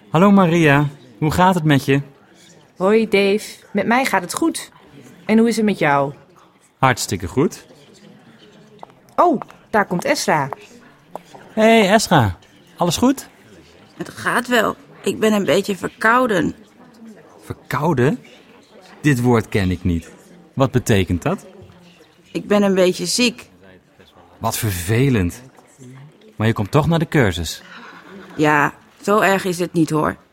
Hallo Maria, hoe gaat het met je? Hoi Dave, met mij gaat het goed. En hoe is het met jou? Hartstikke goed. Oh, daar komt Esra. Hey Esra, alles goed? Het gaat wel. Ik ben een beetje verkouden. Verkouden? Dit woord ken ik niet. Wat betekent dat? Ik ben een beetje ziek. Wat vervelend. Maar je komt toch naar de cursus. Ja, zo erg is het niet hoor.